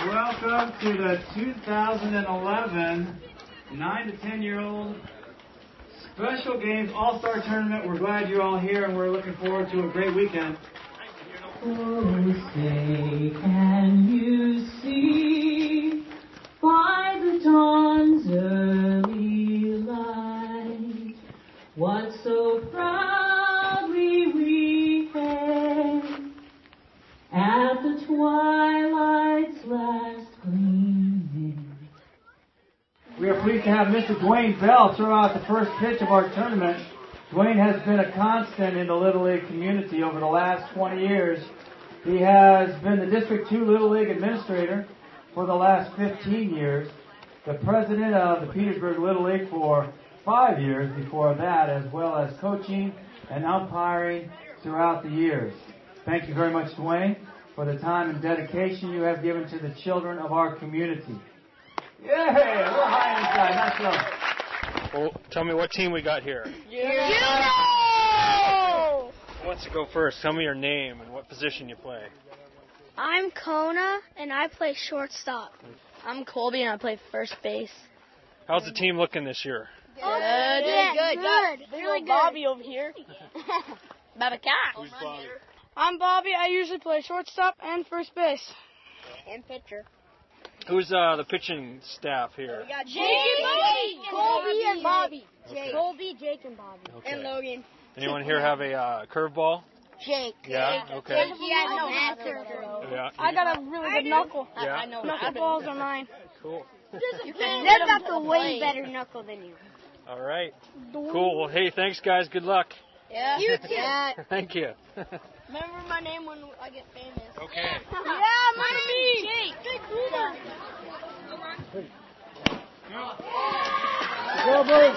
Welcome to the 2011 9 to 10-year-old Special Games All-Star Tournament. We're glad you're all here, and we're looking forward to a great weekend. Oh, say, can you see by the dawn's early light what so proudly we hailed at the twilight's last gleaming? We are pleased to have Mr. Dwayne Bell throw out the first pitch of our tournament. Dwayne has been a constant in the Little League community over the last 20 years. He has been the District 2 Little League Administrator for the last 15 years, the President of the Petersburg Little League for 5 years before that, as well as coaching and umpiring throughout the years. Thank you very much, Dwayne, for the time and dedication you have given to the children of our community. Yay! A little high inside, not so. Well, tell me what team we got here. Judo! Who wants to go first? Tell me your name and what position you play. I'm Kona, and I play shortstop. I'm Colby, and I play first base. How's the team looking this year? Good. Good. Really good. Bobby over here. About a cat. Who's Bobby? I'm Bobby. I usually play shortstop and first base. And pitcher. Who's the pitching staff here? We got Jake, Colby, and Bobby. Okay. Colby, Jake, and Bobby. Okay. And Logan. Anyone here have a curveball? Jake. Yeah? Okay. He has no master. Yeah. I got a really good knuckle. Yeah. I know. Knuckleballs are mine. Cool. They've got the way better knuckle than you. All right. Cool. Well, hey, thanks, guys. Good luck. Yeah. You too. Yeah. Thank you. Remember my name when I get famous. Okay. Yeah, my name. Jake. Go, boys.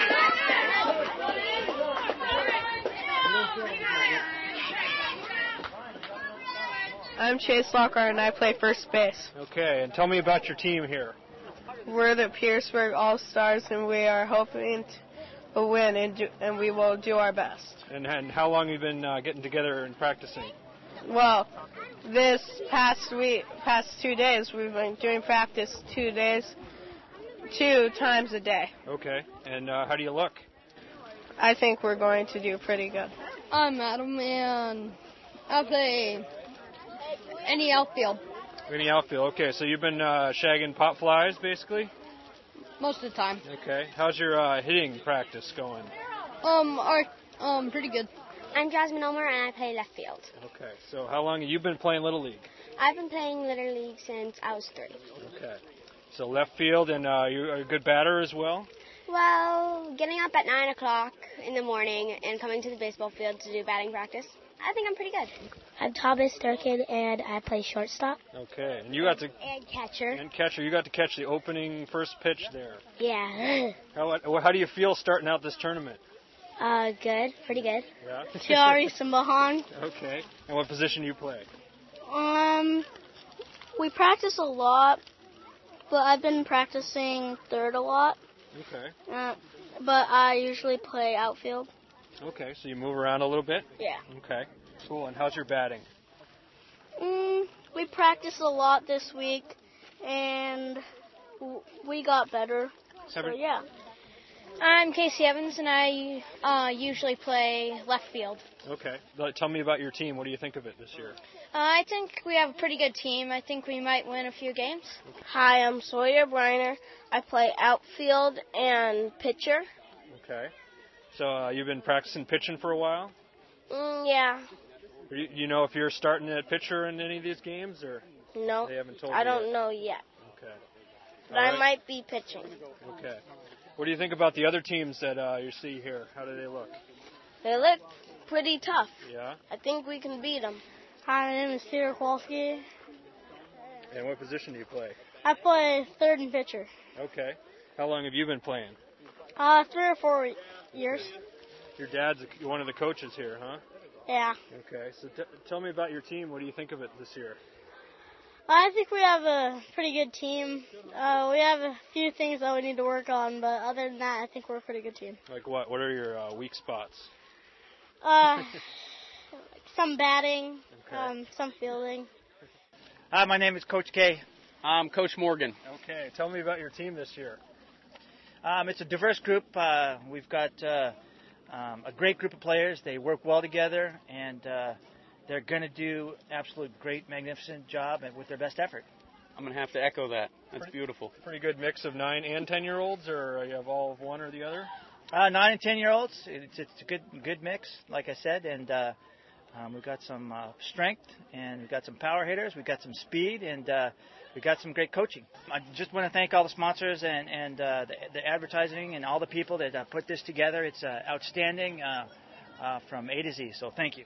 I'm Chase Lockhart, and I play first base. Okay, and tell me about your team here. We're the Petersburg All-Stars, and we are hoping to win, and we will do our best. And how long have you been getting together and practicing? Well, this past 2 days, we've been doing practice 2 days, 2 times a day. Okay, and how do you look? I think we're going to do pretty good. I'm Adam, and I play any outfield Any outfield. Okay, so you've been shagging pop flies, basically? most of the time. Okay. How's your hitting practice going? Pretty good. I'm Jasmine Omer, and I play left field. Okay, so how long have you been playing Little League? I've been playing Little League since I was 3. Okay. So left field, and you're a good batter as well? Well, getting up at 9 o'clock in the morning and coming to the baseball field to do batting practice, I think I'm pretty good. I'm Thomas Durkin, and I play shortstop. Okay, and you got to... And catcher. And catcher. You got to catch the opening first pitch there. Yeah. How do you feel starting out this tournament? Good. Pretty good. Yeah? Tiari Simbahan. Okay. And what position do you play? We practice a lot, but I've been practicing third a lot. Okay. But I usually play outfield. Okay, so you move around a little bit? Yeah. Okay, cool. And how's your batting? We practiced a lot this week, and we got better. So, yeah. I'm Casey Evans, and I usually play left field. Okay. Tell me about your team. What do you think of it this year? I think we have a pretty good team. I think we might win a few games. Hi, I'm Sawyer Briner. I play outfield and pitcher. Okay. So you've been practicing pitching for a while? Yeah. You know if you're starting at pitcher in any of these games, or No, they haven't told I you don't yet? know yet. Okay. But All I right. might be pitching. Okay. What do you think about the other teams that you see here? How do they look? They look pretty tough. Yeah? I think we can beat them. Hi, my name is Peter Kowalski. And what position do you play? I play third and pitcher. Okay. How long have you been playing? 3 or 4 years. Your dad's one of the coaches here, huh? Yeah. Okay. So tell me about your team. What do you think of it this year? I think we have a pretty good team. We have a few things that we need to work on, but other than that, I think we're a pretty good team. Like what? What are your weak spots? Some batting, Okay. some fielding. Hi, my name is Coach K. I'm Coach Morgan. Okay, tell me about your team this year. It's a diverse group. We've got a great group of players. They work well together, and they're going to do absolute great, magnificent job with their best effort. I'm going to have to echo that. That's beautiful. Pretty good mix of 9 and 10-year-olds, or you have all of one or the other? 9 and 10-year-olds. It's a good mix, like I said, and we've got some strength, and we've got some power hitters, we've got some speed, and we've got some great coaching. I just want to thank all the sponsors and the advertising and all the people that put this together. It's outstanding from A to Z, so thank you.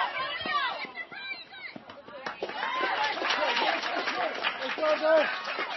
Let's go,